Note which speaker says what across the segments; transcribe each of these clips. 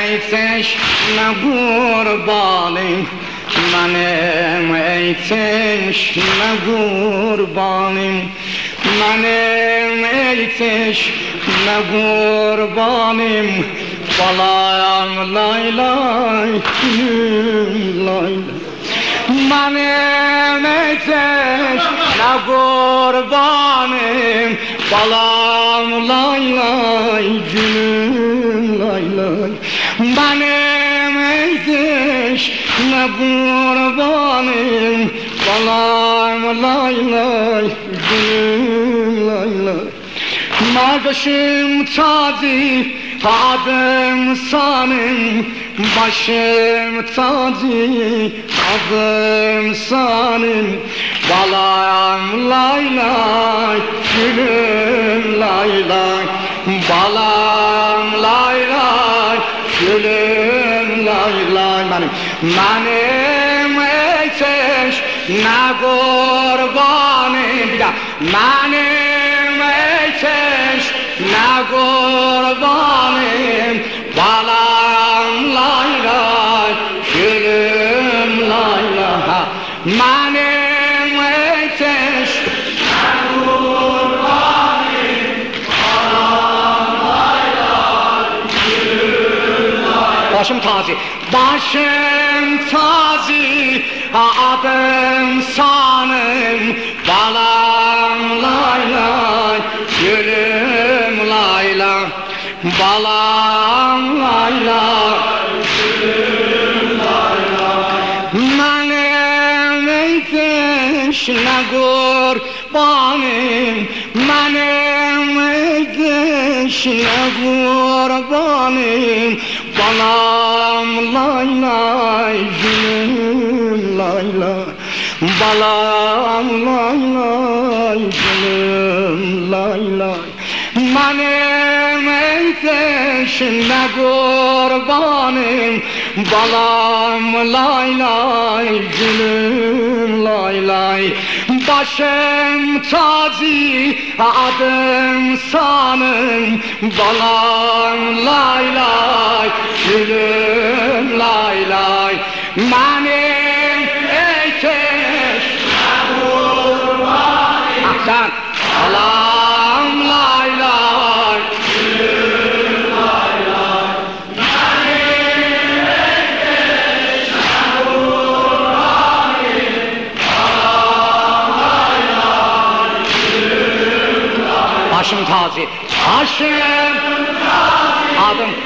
Speaker 1: ey teşne kurbanım, benim ey teşne kurbanım, benim ey teşne kurbanım, balam lay lay gülüm lay lay. Benim ey teşne kurbanım, balam lay lay gülüm lay lay. Benim ey teşne kurbanım, balam lay lay gülüm lay lay. Başım tacı, adım sanım, başım tacı, adım sanım, balam lay lay gülüm lay lay, balam lay lay gülüm lay lay. Benim ey teşne kurbanım, bir daha benim ey teşne kurbanım, balam lay lay gülüm lay lay. Benim ey teşne kurbanım, balam lay lay gülüm lay lay. Başım tazi, başım tazi, adım sanım, balam lay lay gülüm lay lay, balam lay lay gülüm lay lay. Benim ey teşne kurbanım, benim ey teşne kurbanım, balam lay lay gülüm lay lay, balam lay lay gülüm lay lay. Benim ey teşne kurbanım, balam lay lay gülüm lay lay. Başım tacı, adım sanım, balam lay lay gülüm lay lay. Benim ey teşne kurbanım, ahsan, balam lay lay gülüm lay lay. Benim ey teşne kurbanım, balam lay lay gülüm lay lay. Başım tazi, başım tazi,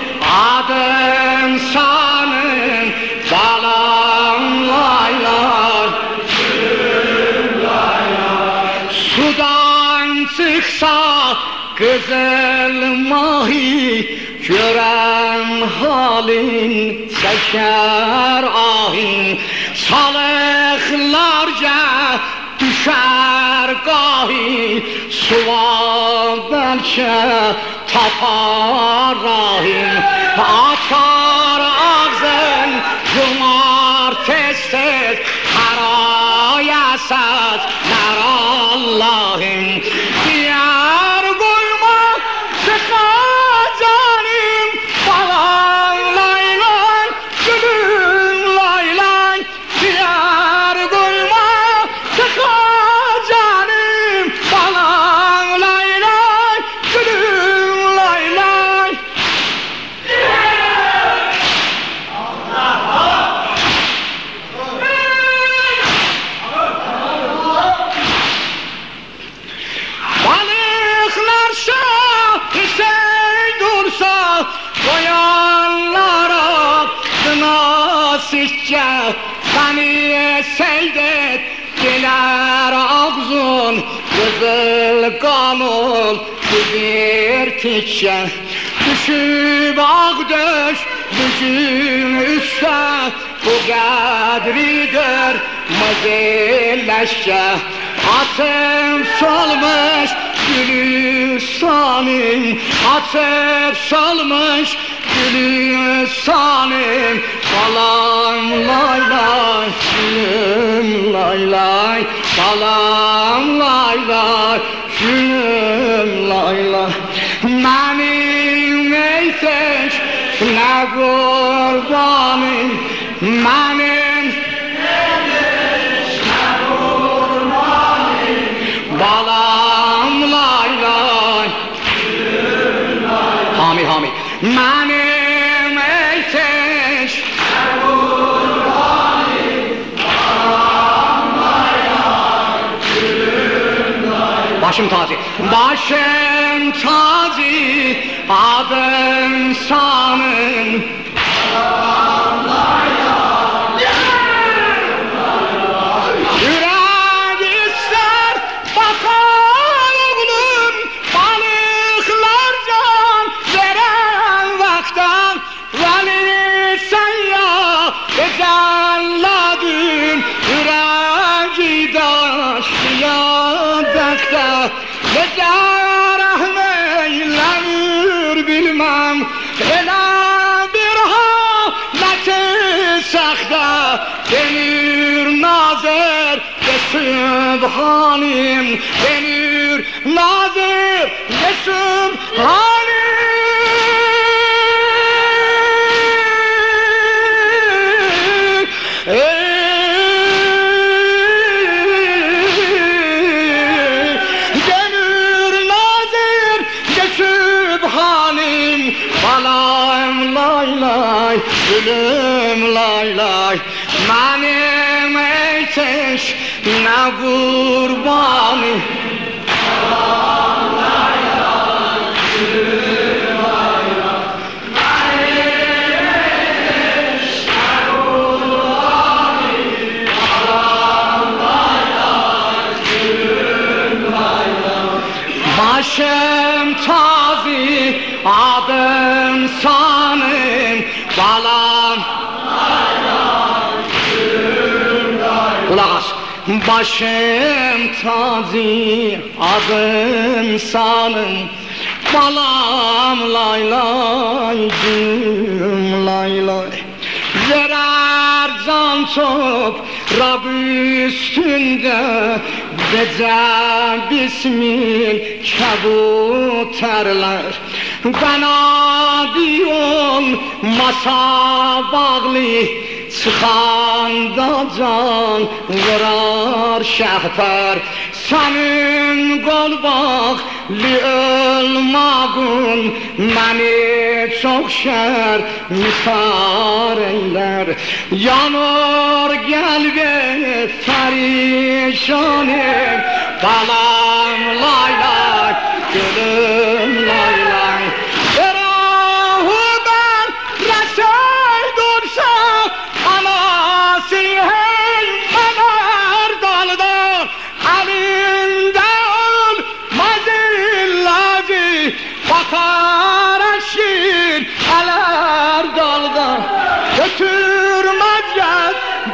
Speaker 1: adım sanım, balam lay lay gülüm lay lay. Sudan çıksa kızıl mahi, gören halin çeker ahin, salıklarca düşer gahi, sual belki tapar rahim, açar ağzın yumar tez tez, harayasız ner Allah'ım. Diyar koyma çıkacanim, balam lay lay gülüm lay lay. Diyar koyma çıkacanim, balam lay lay gülüm lay lay. Balıklar şahise dursa, koyanlara nasipçe, beni seydet diler ağzın, kızıl kanol bübürtükçe. Düşüp ağdöş düşün üstte, bu kadri gör mazilleşçe. Atıp solmuş Gülistan'ım, atıp solmuş Gülistan'ım, balam lay lay gülüm lay lay, balam lay lay gülüm lay lay. Benim ey teşne ne kurbanım benim, ne kurbanım balam lay lay. Hami hami benim eteş, ne kurbanım balam lay lay. Başım tazi, başım tazi, adım sanın. Yürek ister bakar oğlum, balıklar can veren vaktan. Veli sen ya ecelladın, yüreği daştı yadakta. Nece rahmeylenir bilmem, hele bir haleti sakta. Denir nazır ve sübhanim, denir nazır ve sübhanim. Denir nazır ve sübhanim, balam lay lay, gülüm lay lay. Benim eteş ne kurbanım, balam lay lay, gülüm lay lay. Benim eteş ne kurbanım, balam lay lay, gülüm lay lay. Başım tazi, adım sanım, balam lay lay, gülüm lay lay. Kulak as. Başım tazi, adım sanım, balam lay lay, gülüm lay lay. Verer can top Rab üstünde, gece bismil kabuterler. Kanadı olmasa bağlı, çıkanda can vurar şehper. Senin kol bağlı olmağın beni çok şer misar eyler. Yanır gelbe perişanım, balam lay lay, gülüm lay lay. Erahu ben resey dursa, anası hey menar daldan. Elinde olmaz illacı, bakar eşin eler daldan. Götürmez gel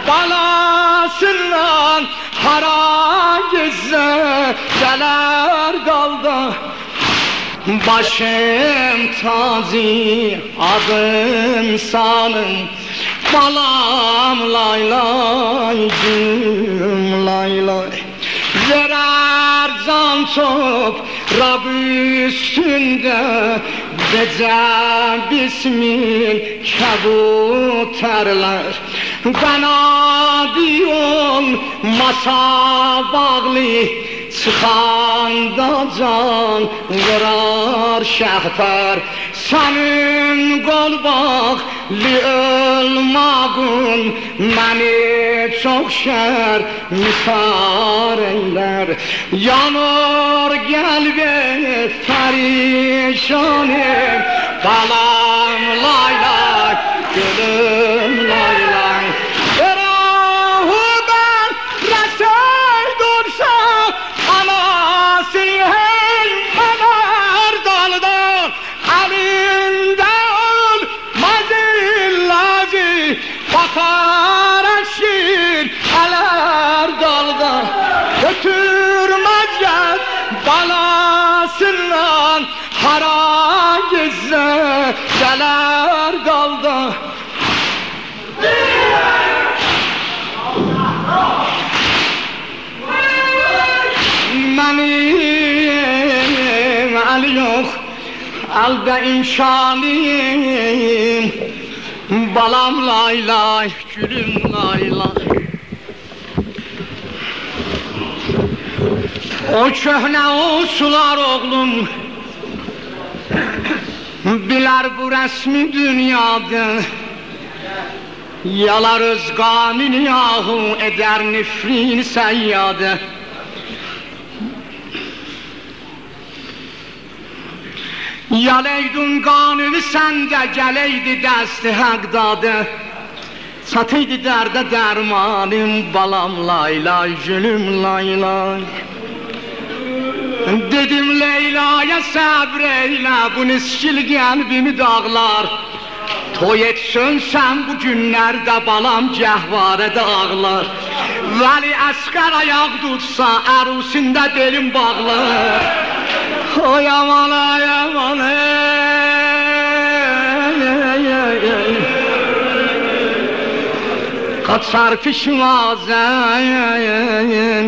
Speaker 1: balasından, hara gizle geler daldan. Başım tazi, adım sanım, balam lay lay, gülüm lay lay. Verer can top Rab üstünde, gece bismil kabuterler. Kanadı olmasa bağlı, çıkanda can vurar şehper. Senin kol bağlı olmağın beni çok şer misar eyler. Yanır gelbe perişanım, balam lay lay, gülüm lay lay. Erahu ben resey dursa, anası hey menar daldan. Elinde olmaz illacı, bakar eşin eler daldan. Götürmez gel balasından, hara gizle geler daldan. Benim el yok, elde imşanım, Balam lay lay, gülüm lay lay. O köhne o sular oğlum biler bu resmi dünyada. Yalar öz gamini yahu eder nifrin seyyade. Yaleydun kanını sende geleydi desti haqdadı. Satıydı derde dermanım balam lay lay gülüm lay lay. Dedim Leyla'ya sabreyle bu niskil kalbimi dağlar. Toy etsin sen bu günlerde balam cəhvarədə ağlar. Vəli Əsqər ayaq tutsa ərusində belim bağlar. Oy aman ay aman Qaçar pişmazən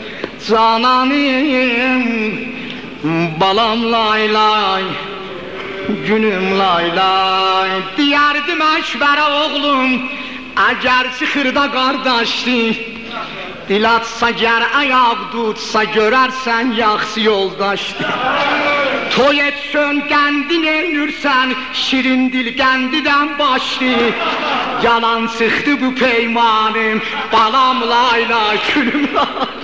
Speaker 1: cananım balam lay lay günüm lay lay. Diyərdim Əkbərə oğlum əgər çıxırda qardaşdır. Dil atsa gər ayaq tutsa görərsən yaxşı yoldaşdır. Toy etsən qəndin eynürsən şirin dil qəndidən başdır. Yalan çıxdı bu peymanım balam lay lay günüm lay.